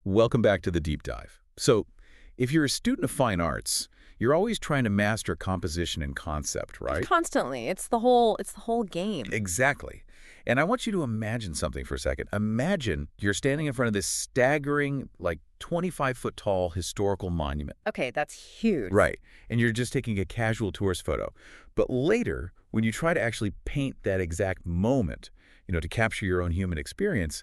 Welcome back to the deep dive. So, if you're a student of fine arts, you're always trying to master composition and concept, right? Constantly. It's the whole game. Exactly. And I want you to imagine something for a second. Imagine you're standing in front of this staggering, like 25-foot tall historical monument. Okay, that's huge. Right. And you're just taking a casual tourist photo. But later, when you try to actually paint that exact moment, to capture your own human experience,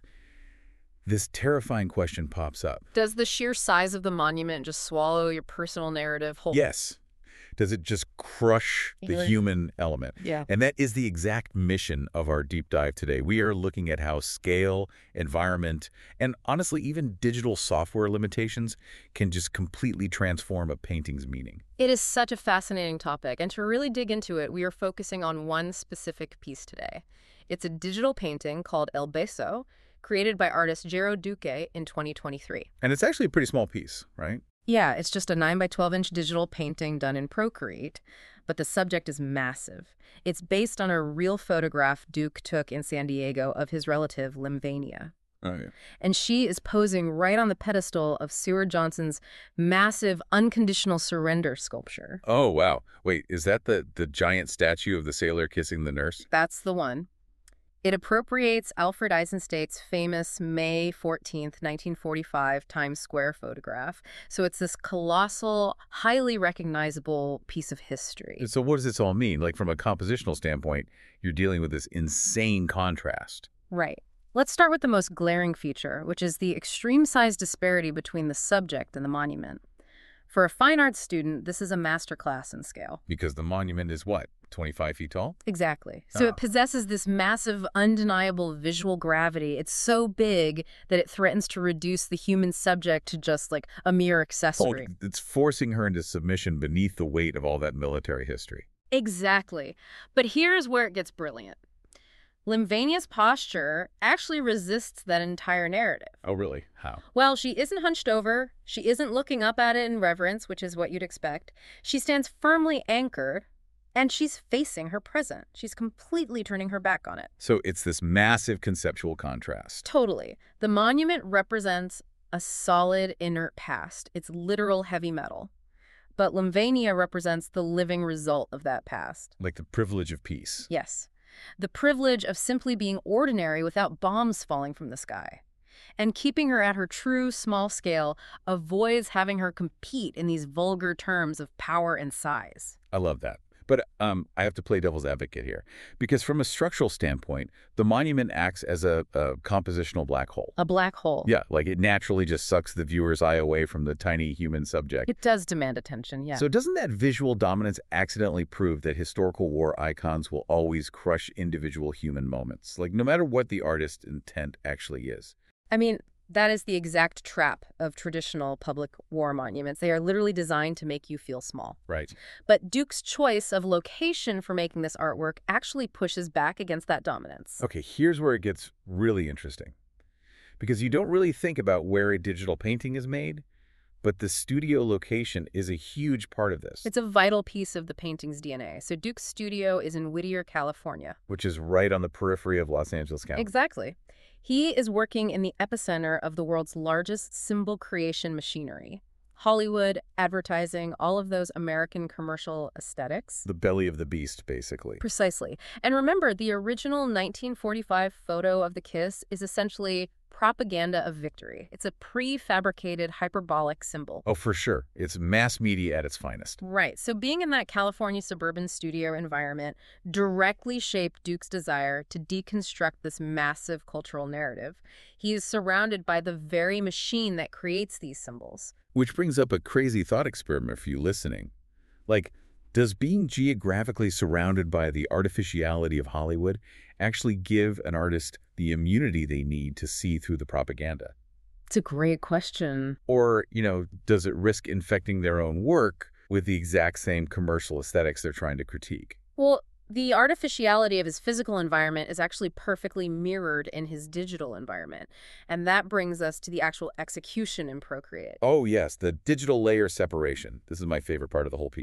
this terrifying question pops up. Does the sheer size of the monument just swallow your personal narrative whole? Yes. Does it just crush the Really? human element? Yeah. And that is the exact mission of our deep dive today. We are looking at how scale, environment, and honestly, even digital software limitations can just completely transform a painting's meaning. It is such a fascinating topic, and to really dig into it, we are focusing on one specific piece today. It's a digital painting called El Beso, created by artist Jero Duque in 2023. And it's actually a pretty small piece, right? Yeah, it's just a 9 by 12-inch digital painting done in Procreate, but the subject is massive. It's based on a real photograph Duke took in San Diego of his relative, Limvania. Oh, yeah. And she is posing right on the pedestal of Seward Johnson's massive unconditional surrender sculpture. Oh, wow. Wait, is that the giant statue of the sailor kissing the nurse? That's the one. It appropriates Alfred Eisenstae's famous May 14th, 1945 Times Square photograph. So it's this colossal, highly recognizable piece of history. So what does this all mean? Like from a compositional standpoint, you're dealing with this insane contrast. Right. Let's start with the most glaring feature, which is the extreme size disparity between the subject and the monument. For a fine arts student, this is a masterclass in scale. Because the monument is what, 25 feet tall? Exactly. So Ah. it possesses this massive, undeniable visual gravity. It's so big that it threatens to reduce the human subject to just like a mere accessory. It's forcing her into submission beneath the weight of all that military history. Exactly. But here's where it gets brilliant. Limvania's posture actually resists that entire narrative. Oh, really? How? Well, she isn't hunched over. She isn't looking up at it in reverence, which is what you'd expect. She stands firmly anchored, and she's facing her present. She's completely turning her back on it. So it's this massive conceptual contrast. Totally. The monument represents a solid, inert past. It's literal heavy metal. But Limvania represents the living result of that past. Like the privilege of peace. Yes. The privilege of simply being ordinary without bombs falling from the sky. And keeping her at her true small scale avoids having her compete in these vulgar terms of power and size. I love that. But I have to play devil's advocate here. Because from a structural standpoint, the monument acts as a compositional black hole. A black hole. Yeah, like it naturally just sucks the viewer's eye away from the tiny human subject. It does demand attention, yeah. So doesn't that visual dominance accidentally prove that historical war icons will always crush individual human moments? Like no matter what the artist's intent actually is. I mean, that is the exact trap of traditional public war monuments. They are literally designed to make you feel small. Right. But Duke's choice of location for making this artwork actually pushes back against that dominance. Okay, here's where it gets really interesting. Because you don't really think about where a digital painting is made, but the studio location is a huge part of this. It's a vital piece of the painting's DNA. So Duke's studio is in Whittier, California. Which is right on the periphery of Los Angeles County. Exactly. He is working in the epicenter of the world's largest symbol creation machinery. Hollywood, advertising, all of those American commercial aesthetics. The belly of the beast, basically. Precisely. And remember, the original 1945 photo of the kiss is essentially propaganda of victory. It's a prefabricated hyperbolic symbol. Oh, for sure. It's mass media at its finest. Right. So being in that California suburban studio environment directly shaped Duke's desire to deconstruct this massive cultural narrative. He is surrounded by the very machine that creates these symbols. Which brings up a crazy thought experiment for you listening. Like, does being geographically surrounded by the artificiality of Hollywood actually give an artist the immunity they need to see through the propaganda? It's a great question. Or, does it risk infecting their own work with the exact same commercial aesthetics they're trying to critique? Well, the artificiality of his physical environment is actually perfectly mirrored in his digital environment. And that brings us to the actual execution in Procreate. Oh, yes, the digital layer separation. This is my favorite part of the whole piece.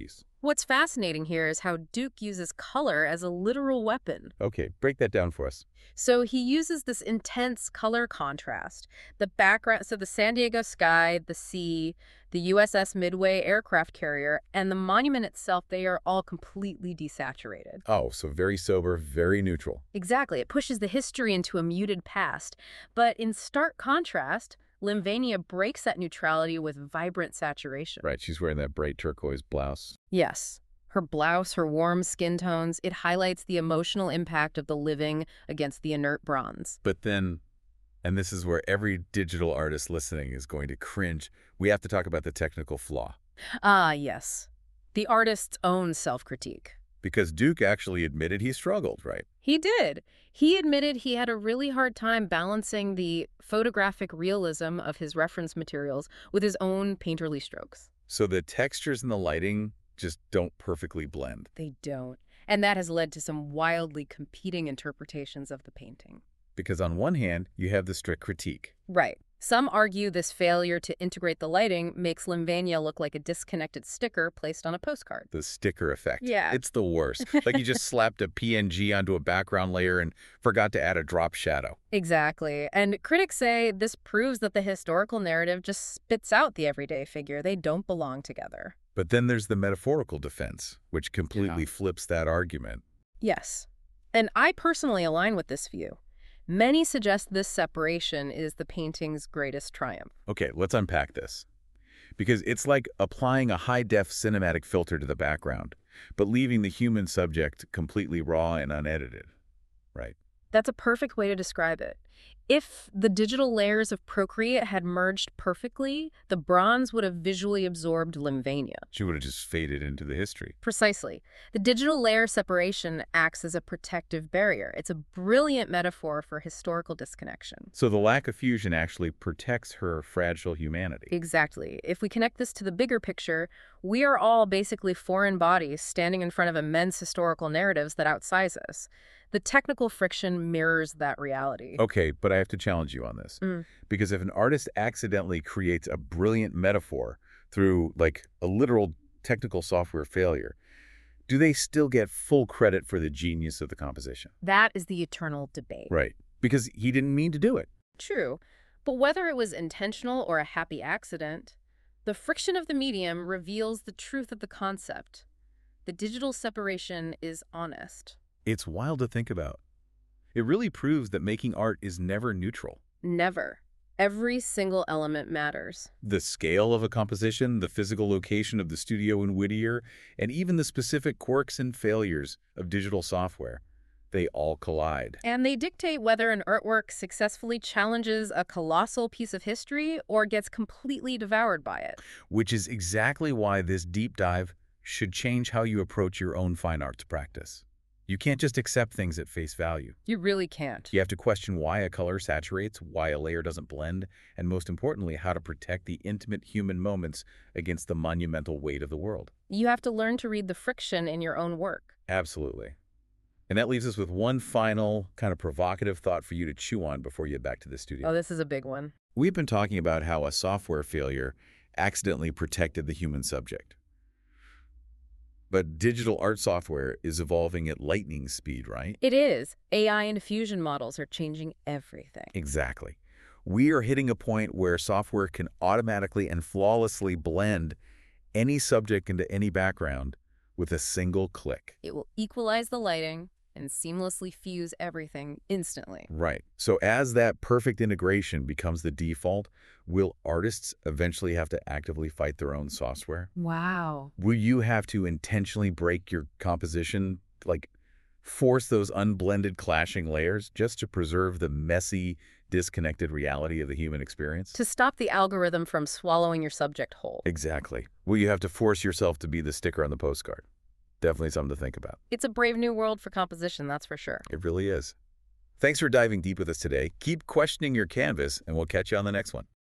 What's fascinating here is how Duke uses color as a literal weapon. Okay, break that down for us. So he uses this intense color contrast. The background, so the San Diego sky, the sea, the USS Midway aircraft carrier, and the monument itself, they are all completely desaturated. Oh, so very sober, very neutral. Exactly. It pushes the history into a muted past. But in stark contrast, Limvania breaks that neutrality with vibrant saturation. Right, she's wearing that bright turquoise blouse. Yes. Her blouse, her warm skin tones, it highlights the emotional impact of the living against the inert bronze. But then, and this is where every digital artist listening is going to cringe, we have to talk about the technical flaw. Ah, yes. The artist's own self-critique. Because Duke actually admitted he struggled, right? He did. He admitted he had a really hard time balancing the photographic realism of his reference materials with his own painterly strokes. So the textures and the lighting just don't perfectly blend. They don't. And that has led to some wildly competing interpretations of the painting. Because on one hand, you have the strict critique. Right. Some argue this failure to integrate the lighting makes Limvania look like a disconnected sticker placed on a postcard. The sticker effect. Yeah. It's the worst. Like you just slapped a PNG onto a background layer and forgot to add a drop shadow. Exactly. And critics say this proves that the historical narrative just spits out the everyday figure. They don't belong together. But then there's the metaphorical defense, which completely flips that argument. Yes. And I personally align with this view. Many suggest this separation is the painting's greatest triumph. Okay, let's unpack this. Because it's like applying a high-def cinematic filter to the background, but leaving the human subject completely raw and unedited, right? That's a perfect way to describe it. If the digital layers of Procreate had merged perfectly, the bronze would have visually absorbed Limvania. She would have just faded into the history. Precisely. The digital layer separation acts as a protective barrier. It's a brilliant metaphor for historical disconnection. So the lack of fusion actually protects her fragile humanity. Exactly. If we connect this to the bigger picture, we are all basically foreign bodies standing in front of immense historical narratives that outsize us. The technical friction mirrors that reality. Okay, but I have to challenge you on this. Because if an artist accidentally creates a brilliant metaphor through, like, a literal technical software failure, do they still get full credit for the genius of the composition? That is the eternal debate. Right. Because he didn't mean to do it. True. But whether it was intentional or a happy accident, the friction of the medium reveals the truth of the concept. The digital separation is honest. It's wild to think about. It really proves that making art is never neutral. Never. Every single element matters. The scale of a composition, the physical location of the studio in Whittier, and even the specific quirks and failures of digital software, they all collide. And they dictate whether an artwork successfully challenges a colossal piece of history or gets completely devoured by it. Which is exactly why this deep dive should change how you approach your own fine arts practice. You can't just accept things at face value. You really can't. You have to question why a color saturates, why a layer doesn't blend, and most importantly, how to protect the intimate human moments against the monumental weight of the world. You have to learn to read the friction in your own work. Absolutely. And that leaves us with one final kind of provocative thought for you to chew on before you get back to the studio. Oh, this is a big one. We've been talking about how a software failure accidentally protected the human subject. But digital art software is evolving at lightning speed, right? It is. AI and fusion models are changing everything. Exactly. We are hitting a point where software can automatically and flawlessly blend any subject into any background with a single click. It will equalize the lighting and seamlessly fuse everything instantly. Right. So as that perfect integration becomes the default, will artists eventually have to actively fight their own software? Wow. Will you have to intentionally break your composition, like force those unblended clashing layers just to preserve the messy, disconnected reality of the human experience? To stop the algorithm from swallowing your subject whole. Exactly. Will you have to force yourself to be the sticker on the postcard? Definitely something to think about. It's a brave new world for composition, that's for sure. It really is. Thanks for diving deep with us today. Keep questioning your canvas, and we'll catch you on the next one.